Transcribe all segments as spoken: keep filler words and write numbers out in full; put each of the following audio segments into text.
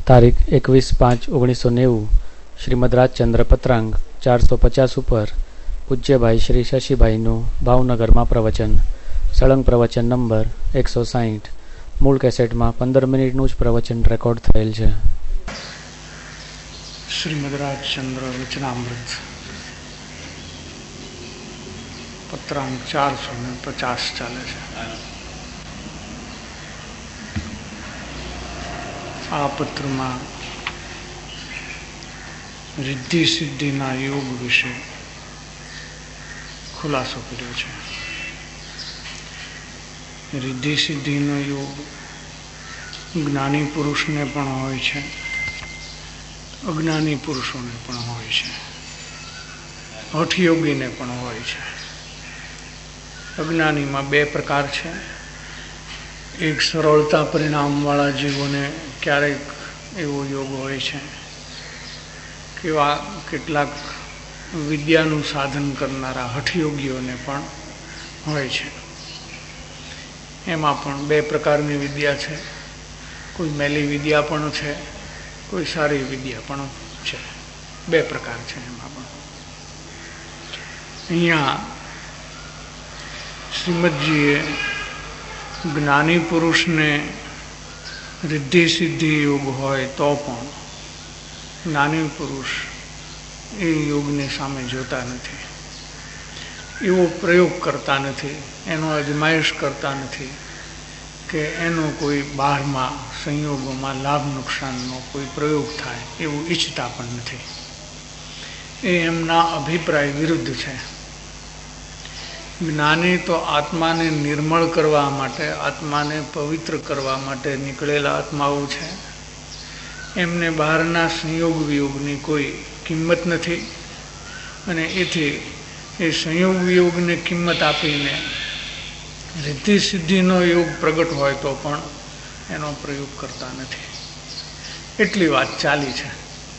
તારીખ એકવીસ પાંચ ઓગણીસો નેવું શ્રીમદ રાજચંદ્ર પત્રાંગ ચારસો પચાસ ઉપર પૂજ્યભાઈ શ્રી શશીભાઈનું ભાવનગરમાં પ્રવચન. સળંગ પ્રવચન નંબર એકસો સાહીઠ. મૂળ કેસેટમાં પંદર મિનિટનું જ પ્રવચન રેકોર્ડ થયેલ છે. શ્રીમદ રાજચંદ્ર વચનામૃત પત્રાંગ ચારસો ને પચાસ ચાલે છે. આ પત્રમાં રિદ્ધિ સિદ્ધિના યોગ વિશે ખુલાસો કર્યો છે. રિદ્ધિ સિદ્ધિનો યોગ જ્ઞાની પુરુષને પણ હોય છે, અજ્ઞાની પુરુષોને પણ હોય છે, હઠયોગીને પણ હોય છે. અજ્ઞાનીમાં બે પ્રકાર છે. એક સરળતા પરિણામવાળા જીવોને ક્યારેક એવો યોગ હોય છે, કેવા કેટલાક વિદ્યાનું સાધન કરનારા હઠયોગીઓને પણ હોય છે. એમાં પણ બે પ્રકારની વિદ્યા છે. કોઈ મેલી વિદ્યા પણ છે, કોઈ સારી વિદ્યા પણ છે. બે પ્રકાર છે એમાં પણ. અહીંયા શ્રીમદજીએ જ્ઞાની પુરુષને રિદ્ધિ સિદ્ધિ યોગ હોય તો પણ જ્ઞાની પુરુષ એ યોગની સામે જોતા નથી, એવો પ્રયોગ કરતા નથી, એનો અજમાયશ કરતા નથી કે એનો કોઈ બહારમાં સંયોગોમાં લાભ નુકસાનનો કોઈ પ્રયોગ થાય એવું ઈચ્છતા પણ નથી. એ એમના અભિપ્રાય વિરુદ્ધ છે. જ્ઞાની તો આત્માને નિર્મળ કરવા માટે, આત્માને પવિત્ર કરવા માટે નીકળેલા આત્માઓ છે. એમને બહારના સંયોગ વિયોગની કોઈ કિંમત નથી, અને એથી એ સંયોગ વિયોગને કિંમત આપીને રિદ્ધિ સિદ્ધિનો યોગ પ્રગટ હોય તો પણ એનો પ્રયોગ કરતા નથી. એટલી વાત ચાલી છે.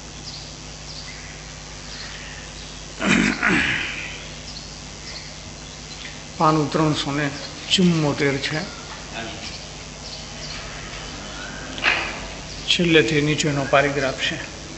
પાનું ત્રણસો ને ચુમ્મોતેર છે. છેલ્લેથી નીચેનો પારિગ્રાફ છે.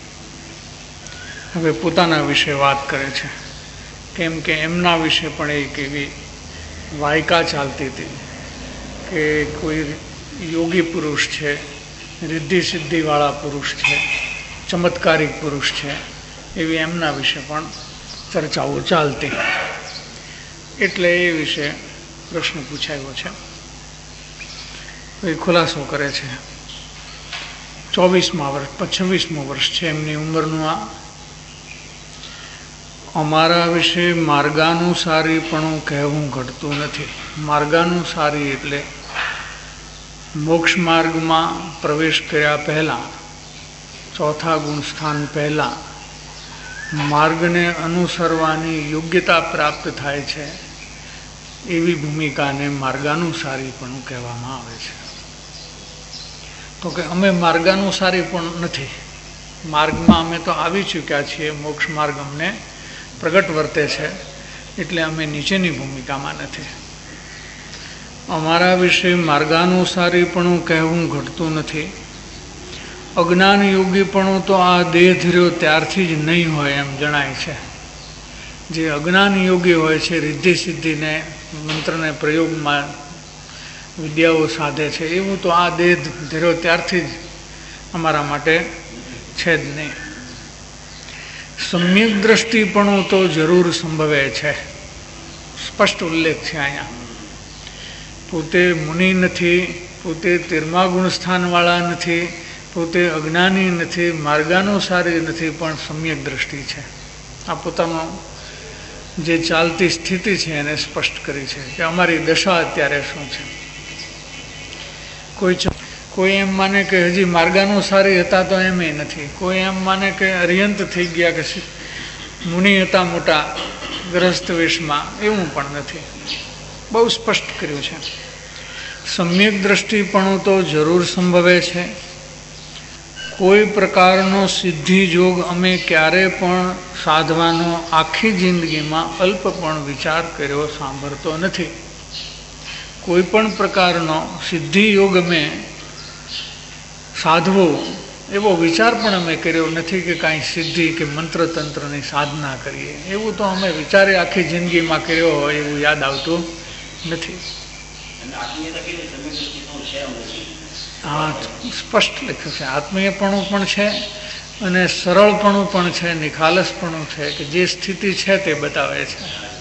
હવે પોતાના વિશે વાત કરે છે, કેમ કે એમના વિશે પણ એક એવી વાયકા ચાલતી હતી કે કોઈ યોગી પુરુષ છે, રિદ્ધિ સિદ્ધિવાળા પુરુષ છે, ચમત્કારિક પુરુષ છે, એવી એમના વિશે પણ ચર્ચાઓ ચાલતી. એટલે એ વિશે પ્રશ્ન પૂછાયો છે. એ ખુલાસો કરે છે. ચોવીસમાં વર્ષ છવ્વીસમું વર્ષ છે એમની ઉંમરનું. આ અમારા વિશે માર્ગાનુસારીપણું કહેવું ઘટતું નથી. માર્ગાનુસારી એટલે મોક્ષ માર્ગમાં પ્રવેશ કર્યા પહેલાં, ચોથા ગુણસ્થાન પહેલાં માર્ગને અનુસરવાની યોગ્યતા પ્રાપ્ત થાય છે, એવી ભૂમિકાને માર્ગાનુસારી પણ કહેવામાં આવે છે. તો કે અમે માર્ગાનુસારી પણ નથી. માર્ગમાં અમે તો આવી ચૂક્યા છીએ, મોક્ષ માર્ગ અમને પ્રગટ વર્તે છે, એટલે અમે નીચેની ભૂમિકામાં નથી. અમારા વિશે માર્ગાનુસારી પણ કહેવું ઘટતું નથી. અજ્ઞાન યોગીપણું તો આ દેહ ધર્યો ત્યારથી જ નહીં હોય એમ જણાય છે. જે અજ્ઞાન યોગી હોય છે, રિદ્ધિ સિદ્ધિને મંત્રને પ્રયોગમાં વિદ્યાઓ સાધે છે, એવું તો આ દેહ ધર્યો ત્યારથી જ અમારા માટે છે જ નહીં. સમ્યક દ્રષ્ટિપણું તો જરૂર સંભવે છે. સ્પષ્ટ ઉલ્લેખ છે અહીંયા. પોતે મુનિ નથી, પોતે તેરમા ગુણસ્થાનવાળા નથી, પોતે અજ્ઞાની નથી, માર્ગાનુસારી નથી, પણ સમ્યક દ્રષ્ટિ છે. આ પોતાનો જે ચાલતી સ્થિતિ છે એને સ્પષ્ટ કરી છે કે અમારી દશા અત્યારે શું છે. કોઈ કોઈ એમ માને કે હજી માર્ગાનુસારી હતા તો એમ નથી. કોઈ એમ માને કે અરિયંત થઈ ગયા, કે મુનિ હતા મોટા ગ્રસ્ત વેશમાં, એવું પણ નથી. બહુ સ્પષ્ટ કર્યું છે. સમ્યક દ્રષ્ટિપણું તો જરૂર સંભવે છે. કોઈ પ્રકારનો સિદ્ધિ યોગ અમે ક્યારે પણ સાધવાનો આખી જિંદગીમાં અલ્પ પણ વિચાર કર્યો સાંભળતો નથી. કોઈ પણ પ્રકારનો સિદ્ધિ યોગ અમે સાધવો એવો વિચાર પણ અમે કર્યો નથી કે કાંઈ સિદ્ધિ કે મંત્ર તંત્રની સાધના કરીએ. એવું તો અમે વિચારે આખી જિંદગીમાં કર્યો હોય એવું યાદ આવતું નથી. હા, સ્પષ્ટ લખ્યું છે. આત્મીયપણું પણ છે અને સરળપણું પણ છે, નિખાલસપણું છે, કે જે સ્થિતિ છે તે બતાવે છે.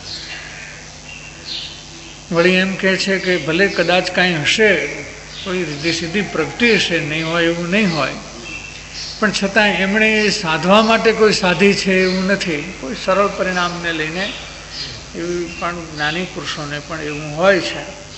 વળી એમ કહે છે કે ભલે કદાચ કાંઈ હશે, કોઈ રીતિ સીધી પ્રગતિ હશે, નહીં હોય એવું નહીં હોય, પણ છતાં એમણે સાધવા માટે કોઈ સાધી છે એવું નથી. કોઈ સરળ પરિણામને લઈને એવી પણ જ્ઞાની પુરુષોને પણ એવું હોય છે.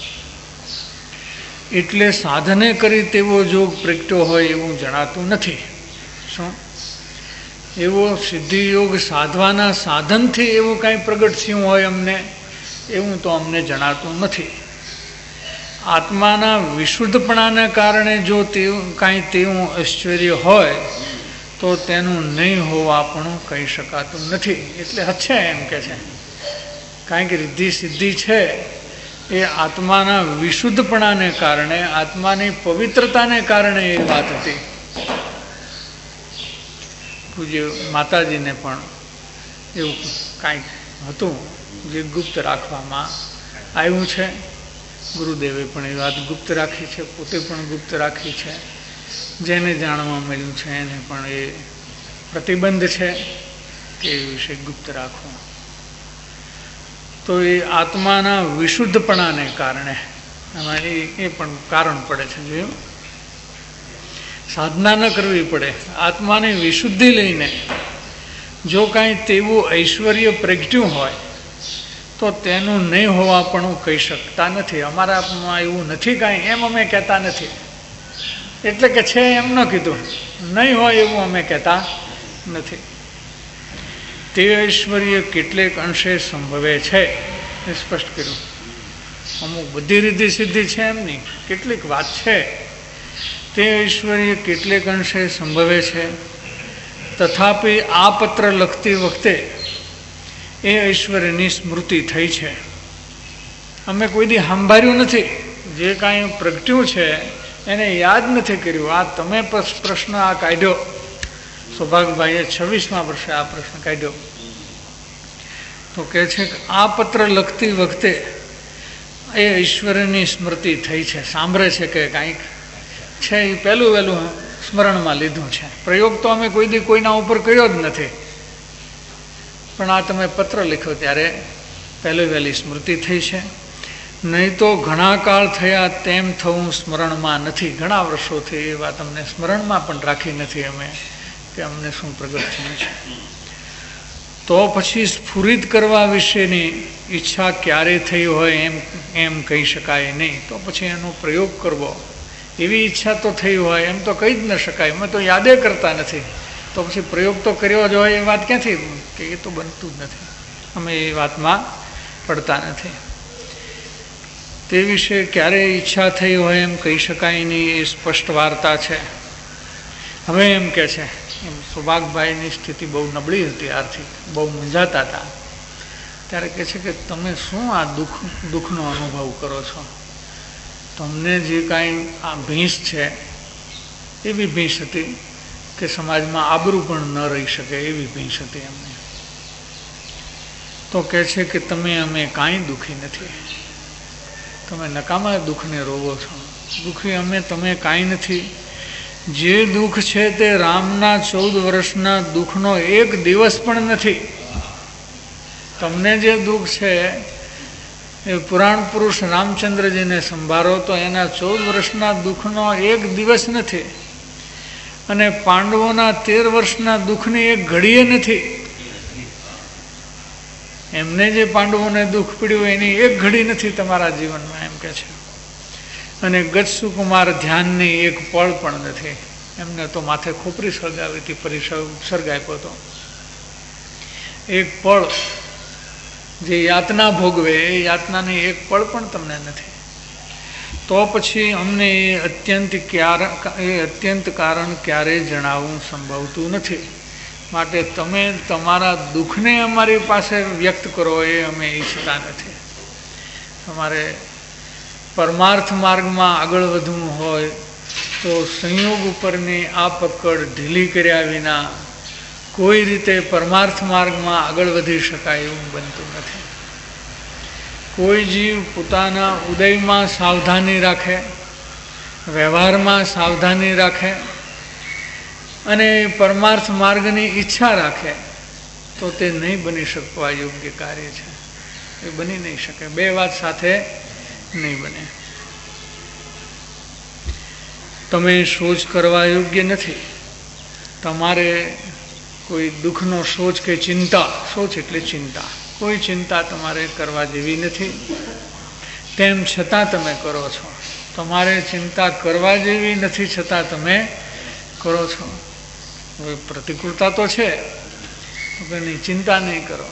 એટલે સાધને કરી તેવો જોગ પ્રગટ્યો હોય એવું જણાતું નથી. શું એવો સિદ્ધિ યોગ સાધવાના સાધનથી એવું કાંઈ પ્રગટ થયું હોય અમને, એવું તો અમને જણાતું નથી. આત્માના વિશુદ્ધપણાને કારણે જો તેવું કાંઈ તેવું ઐશ્વર્ય હોય તો તેનું નહીં હોવાપણું કહી શકાતું નથી. એટલે હશે એમ કે છે, કારણ કે રિદ્ધિ સિદ્ધિ છે એ આત્માના વિશુદ્ધપણાને કારણે, આત્માની પવિત્રતાને કારણે એ વાત હતી. પૂજ્ય માતાજીને પણ એવું કાંઈક હતું જે ગુપ્ત રાખવામાં આવ્યું છે. ગુરુદેવે પણ એ વાત ગુપ્ત રાખી છે, પોતે પણ ગુપ્ત રાખી છે. જેને જાણવા મળ્યું છે એને પણ એ પ્રતિબંધ છે કે એ વિશે ગુપ્ત રાખવું. તો એ આત્માના વિશુદ્ધપણાને કારણે એમાં એ એ પણ કારણ પડે છે. જોયું, સાધના ન કરવી પડે. આત્માની વિશુદ્ધિ લઈને જો કાંઈ તેવું ઐશ્વર્ય પ્રગટ્યું હોય તો તેનું નહીં હોવા પણ કહી શકતા નથી. અમારામાં એવું નથી કાંઈ, એમ અમે કહેતા નથી. એટલે કે છે એમ ન કીધું, નહીં હોય એવું અમે કહેતા નથી. તે ઐશ્વર્ય કેટલેક અંશે સંભવે છે એ સ્પષ્ટ કર્યું. અમુક બધી રીતિ સિદ્ધિ છે એમ નહીં, કેટલીક વાત છે. તે ઐશ્વર્ય કેટલેક અંશે સંભવે છે. તથાપિ આ પત્ર લખતી વખતે એ ઐશ્વર્યની સ્મૃતિ થઈ છે. અમે કોઈ દી સાંભળ્યું નથી. જે કાંઈ પ્રગટ્યું છે એને યાદ નથી કર્યું. આ તમે પ્રશ્ન આ કાઢ્યો, સૌભાગભાઈએ છવ્વીસમા વર્ષે આ પ્રશ્ન કાઢ્યો, તો કહે છે કે આ પત્ર લખતી વખતે એ ઈશ્વરની સ્મૃતિ થઈ છે. સાંભળે છે કે કાંઈક છે એ પહેલું વહેલું સ્મરણમાં લીધું છે. પ્રયોગ તો અમે કોઈ દી કોઈના ઉપર કર્યો જ નથી, પણ આ તમે પત્ર લખ્યો ત્યારે પહેલી વહેલી સ્મૃતિ થઈ છે. નહીં તો ઘણા કાળ થયા તેમ થવું સ્મરણમાં નથી. ઘણા વર્ષોથી એ વાત અમને સ્મરણમાં પણ રાખી નથી અમે, કે અમને શું પ્રગટ થયું છે. તો પછી સ્ફુરિત કરવા વિશેની ઈચ્છા ક્યારે થઈ હોય એમ એમ કહી શકાય નહીં. તો પછી એનો પ્રયોગ કરવો, એવી ઈચ્છા તો થઈ હોય એમ તો કહી જ ન શકાય. અમે તો યાદે કરતા નથી, તો પછી પ્રયોગ તો કર્યો જ હોય એ વાત ક્યાંથી, કે એ તો બનતું જ નથી. અમે એ વાતમાં પડતા નથી. તે વિશે ક્યારે ઈચ્છા થઈ હોય એમ કહી શકાય નહીં, એ સ્પષ્ટ વાર્તા છે. હવે એમ કે છે, એમ સૌભાગભાઈની સ્થિતિ બહુ નબળી હતી, આર્થિક બહુ મૂંઝાતા હતા. ત્યારે કહે છે કે તમે શું આ દુઃખ દુઃખનો અનુભવ કરો છો? તમને જે કાંઈ આ ભીંસ છે એવી ભીંસ હતી કે સમાજમાં આબરૂ પણ ન રહી શકે એવી ભીંસ હતી એમને. તો કહે છે કે તમે અમે કાંઈ દુઃખી નથી, તમે નકામા દુઃખને રોવો છો. દુઃખી અમે તમે કાંઈ નથી. જે દુઃખ છે તે રામના ચૌદ વર્ષના દુઃખનો એક દિવસ પણ નથી. તમને જે દુઃખ છે એ પુરાણ પુરુષ રામચંદ્રજીને સંભાળો તો એના ચૌદ વર્ષના દુઃખનો એક દિવસ નથી, અને પાંડવોના તેર વર્ષના દુઃખની એક ઘડીએ નથી. એમને જે પાંડવોને દુઃખ પીડ્યું એની એક ઘડી નથી તમારા જીવનમાં, એમ કે છે. અને ગજસુકુમાર ધ્યાનની એક પળ પણ નથી. એમને તો માથે ખોપરી સળગાવી હતી, પરિસર્ગ આપ્યો હતો. એક પળ જે યાતના ભોગવે એ યાતનાની એક પળ પણ તમને નથી. તો પછી અમને એ અત્યંત ક્યારે એ અત્યંત કારણ ક્યારેય જણાવવું સંભવતું નથી. માટે તમે તમારા દુઃખને અમારી પાસે વ્યક્ત કરો એ અમે ઈચ્છતા નથી. તમારે પરમાર્થ માર્ગમાં આગળ વધવું હોય તો તો સંયોગ ઉપરની આ પકડ ઢીલી કર્યા વિના કોઈ રીતે પરમાર્થ માર્ગમાં આગળ વધી શકાય એવું બનતું નથી. કોઈ જીવ પોતાના ઉદયમાં સાવધાની રાખે, વ્યવહારમાં સાવધાની રાખે અને પરમાર્થ માર્ગની ઈચ્છા રાખે તો તે નહીં બની શકવા યોગ્ય કાર્ય છે. એ બની નહીં શકે. બે વાત સાથે નહીં બને. તમે સોચ કરવા યોગ્ય નથી. તમારે કોઈ દુઃખનો સોચ કે ચિંતા, સોચ એટલે ચિંતા, કોઈ ચિંતા તમારે કરવા જેવી નથી. તેમ છતાં તમે કરો છો. તમારે ચિંતા કરવા જેવી નથી છતાં તમે કરો છો. પ્રતિકૂળતા તો છે તો એની ચિંતા નહીં કરો.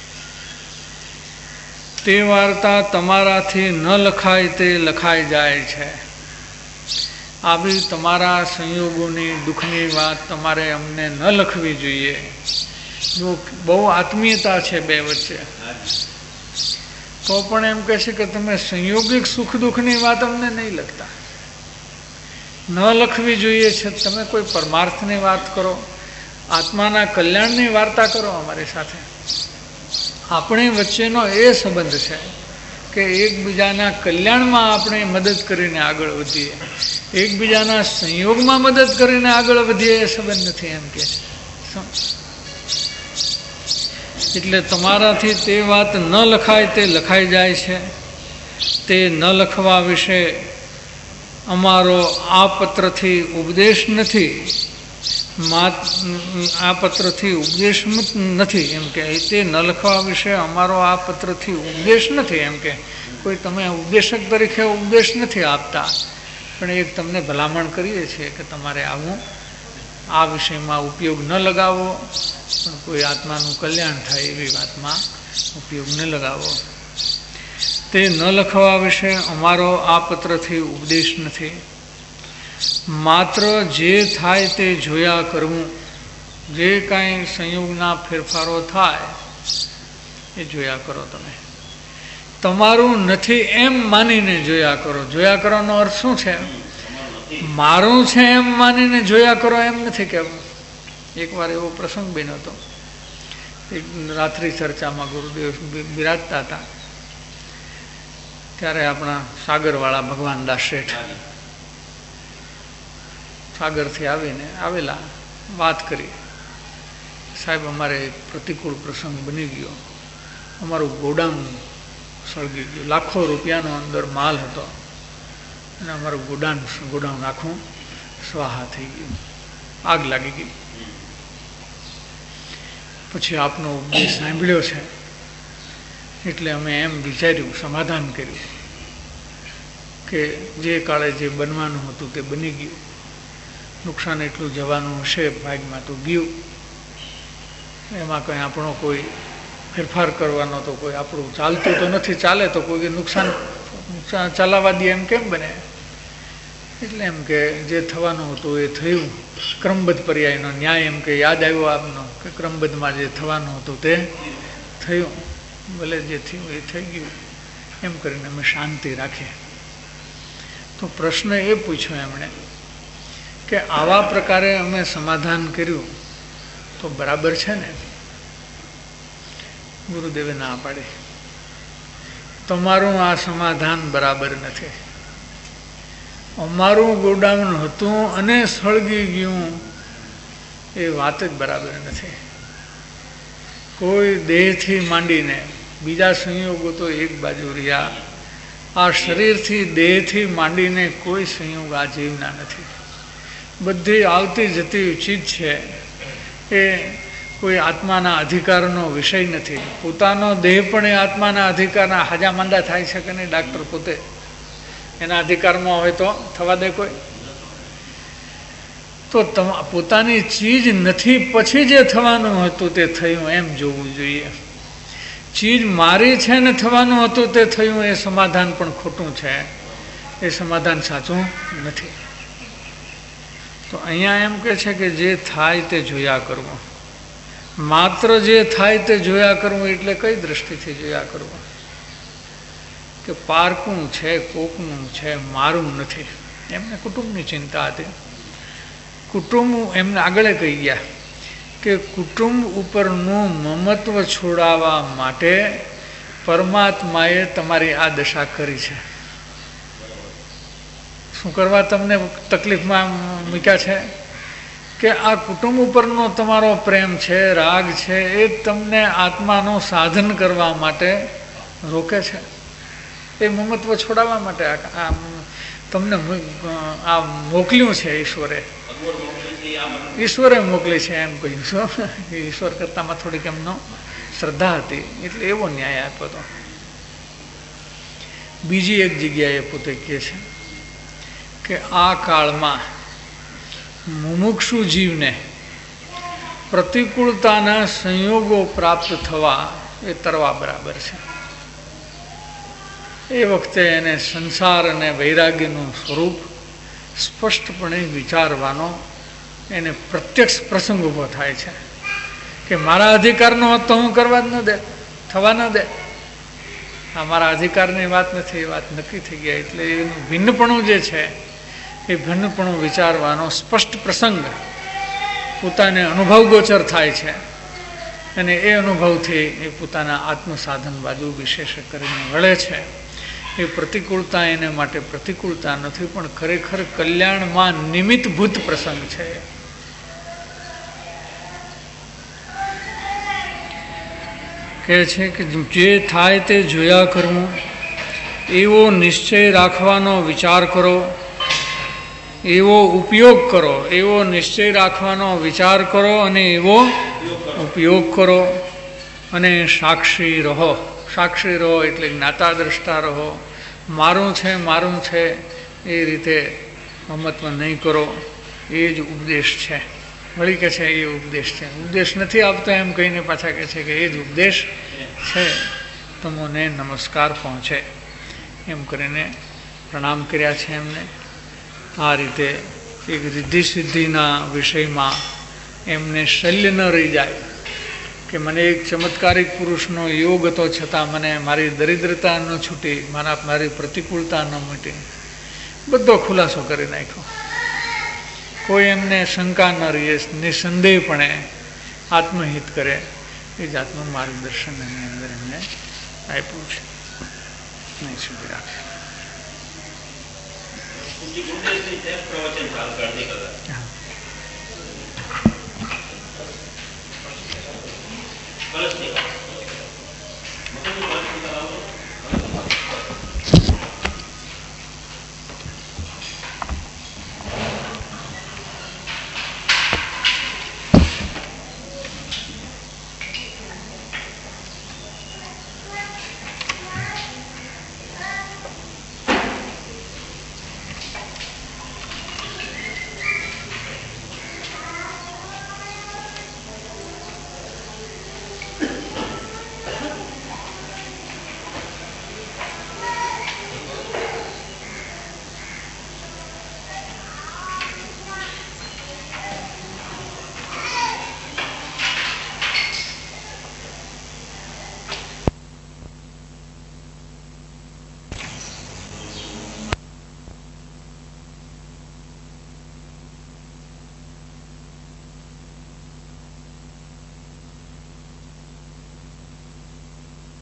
તે વાર્તા તમારાથી ન લખાય તે લખાઈ જાય છે. આવી તમારા સંયોગોની દુઃખની વાત તમારે અમને ન લખવી જોઈએ. જો બહુ આત્મીયતા છે બે વચ્ચે, તો પણ એમ કહે છે કે તમે સંયોગિક સુખ દુઃખની વાત અમને નહીં લખતા. ન લખવી જોઈએ છે. તમે કોઈ પરમાર્થની વાત કરો, આત્માના કલ્યાણની વાર્તા કરો અમારી સાથે. આપણી વચ્ચેનો એ સંબંધ છે કે એકબીજાના કલ્યાણમાં આપણે મદદ કરીને આગળ વધીએ, એકબીજાના સંયોગમાં મદદ કરીને આગળ વધીએ એ સંબંધ નથી એમ કે છે. એટલે તમારાથી તે વાત ન લખાય તે લખાઈ જાય છે. તે ન લખવા વિશે અમારો આ પત્રથી ઉપદેશ નથી. આ પત્રથી ઉપદેશ નથી એમ કે તે ન લખવા વિશે અમારો આ પત્રથી ઉપદેશ નથી એમ કે કોઈ તમે ઉપદેશક તરીકે ઉપદેશ નથી આપતા, પણ એક તમને ભલામણ કરીએ છીએ કે તમારે આવું આ વિષયમાં ઉપયોગ ન લગાવો, પણ કોઈ આત્માનું કલ્યાણ થાય એવી વાતમાં ઉપયોગ ન લગાવો. તે ન લખવા વિશે અમારો આ પત્રથી ઉપદેશ નથી. માત્ર જે થાય તે જોયા કરવું. જે કાંઈ સંયોગના ફેરફારો થાય એ જોયા કરો. તમે તમારું નથી એમ માનીને જોયા કરો. જોયા કરવાનો અર્થ શું છે? મારું છે એમ માનીને જોયા કરો એમ નથી કહેવું. એકવાર એવો પ્રસંગ બન્યો હતો. એક રાત્રિ ચર્ચામાં ગુરુદેવ બિરાજતા હતા, ત્યારે આપણા સાગરવાળા ભગવાન દાસ શેઠ સાગરથી આવીને આવેલા, વાત કરી. સાહેબ, અમારે એક પ્રતિકૂળ પ્રસંગ બની ગયો. અમારું ગોડાઉન સળગી ગયું. લાખો રૂપિયાનો અંદર માલ હતો અને અમારું ગોડાઉન ગોડાઉન આખું સ્વાહા થઈ ગયું, આગ લાગી ગઈ. પછી આપનો ઉપદેશ સાંભળ્યો છે એટલે અમે એમ વિચાર્યું, સમાધાન કર્યું કે જે કાળે જે બનવાનું હતું તે બની ગયું. નુકસાન એટલું જવાનું હશે ભાગમાં તો ગયું. એમાં કંઈ આપણો કોઈ ફેરફાર કરવાનો તો કોઈ આપણું ચાલતું તો નથી. ચાલે તો કોઈ નુકસાન નુકસાન ચલાવવા દે એમ કેમ બને? એટલે એમ કે જે થવાનું હતું એ થયું. ક્રમબદ્ધ પર્યાયનો ન્યાય એમ કે યાદ આવ્યો આપનો કે ક્રમબદ્ધમાં જે થવાનું હતું તે થયું. ભલે જે થયું એ થઈ ગયું એમ કરીને અમે શાંતિ રાખીએ. તો પ્રશ્ન એ પૂછ્યો એમણે કે આવા પ્રકારે અમે સમાધાન કર્યું તો બરાબર છે ને? ગુરુદેવે ના પાડી. તમારું આ સમાધાન બરાબર નથી. અમારું ગોડાઉન હતું અને સળગી ગયું એ વાત જ બરાબર નથી. કોઈ દેહથી માંડીને બીજા સંયોગો તો એક બાજુ રહ્યા, આ શરીરથી દેહથી માંડીને કોઈ સંયોગ આ જીવના નથી. બધી આવતી જતી ચીજ છે એ કોઈ આત્માના અધિકારનો વિષય નથી. પોતાનો દેહ પણ એ આત્માના અધિકારના હાજા માંદા થાય છે કે નહીં? ડાક્ટર પોતે એના અધિકારમાં હોય તો થવા દે કોઈ? તો પોતાની ચીજ નથી પછી જે થવાનું હતું તે થયું એમ જોવું જોઈએ. ચીજ મારી છે ને થવાનું હતું તે થયું એ સમાધાન પણ ખોટું છે. એ સમાધાન સાચું નથી. તો અહીંયા એમ કે છે કે જે થાય તે જોયા કરવું. માત્ર જે થાય તે જોયા કરવું એટલે કઈ દ્રષ્ટિથી જોયા કરવું? કે પારકું છે, કોકનું છે, મારું નથી. એમને કુટુંબની ચિંતા હતી. કુટુંબ એમને આગળ કહી ગયા કે કુટુંબ ઉપરનું મમત્વ છોડાવવા માટે પરમાત્માએ તમારી આ દશા કરી છે. શું કરવા તમને તકલીફમાં મૂક્યા છે કે આ કુટુંબ ઉપરનો તમારો પ્રેમ છે, રાગ છે, એ તમને આત્માનું સાધન કરવા માટે રોકે છે. એ મમત્વ છોડાવવા માટે આ તમને આ મોકલ્યું છે ઈશ્વરે. ઈશ્વરે મોકલી છે એમ કહ્યું છું. ઈશ્વર કરતામાં થોડીક એમનો શ્રદ્ધા હતી એટલે એવો ન્યાય આપ્યો હતો. બીજી એક જગ્યાએ પોતે કહે છે કે આ કાળમાં મુમુક્ષુ જીવને પ્રતિકૂળતાના સંયોગો પ્રાપ્ત થવા એ તરવા બરાબર છે. એ વખતે એને સંસાર અને વૈરાગ્યનું સ્વરૂપ સ્પષ્ટપણે વિચારવાનો એને પ્રત્યક્ષ પ્રસંગ ઊભો થાય છે કે મારા અધિકારનો હોત તો હું કરવા જ ન દે, થવા ન દે. આ મારા અધિકારની વાત નથી, એ વાત નક્કી થઈ ગયા. એટલે એનું ભિન્નપણું જે છે એ ભિન્નપણું વિચારવાનો સ્પષ્ટ પ્રસંગ પોતાને અનુભવ ગોચર થાય છે અને એ અનુભવથી એ પોતાના આત્મસાધન બાજુ વિશેષ કરીને વળે છે. એ પ્રતિકૂળતા એને માટે પ્રતિકૂળતા નથી પણ ખરેખર કલ્યાણમાં નિમિત્તભૂત પ્રસંગ છે. કહે છે કે જે થાય તે જોયા કરવું, એવો નિશ્ચય રાખવાનો વિચાર કરો, એવો ઉપયોગ કરો, એવો નિશ્ચય રાખવાનો વિચાર કરો અને એવો ઉપયોગ કરો અને સાક્ષી રહો. સાક્ષી રહો એટલે જ્ઞાતા દ્રષ્ટા રહો. મારું છે મારું છે એ રીતે મમત્વ નહીં કરો. એ જ ઉપદેશ છે. વળી કે છે એ ઉપદેશ છે. ઉપદેશ નથી આપતો એમ કહીને પાછા કહે છે કે એ જ ઉપદેશ છે, તમને નમસ્કાર પહોંચે. એમ કરીને પ્રણામ કર્યા છે એમને. આ રીતે એક રિદ્ધિ સિદ્ધિના વિષયમાં એમને શલ્ય ન રહી જાય કે મને એક ચમત્કારિક પુરુષનો યોગ હતો છતાં મને મારી દરિદ્રતા ન છૂટી, મારા મારી પ્રતિકૂળતા ન મટી. બધો ખુલાસો કરી નાખ્યો. કોઈ એમને શંકા ન રહીએ, નિસંદેહપણે આત્મહિત કરે એ જાતનું માર્ગદર્શન એની અંદર એમને આપ્યું છે. નહીં સુધી રાખે. હા.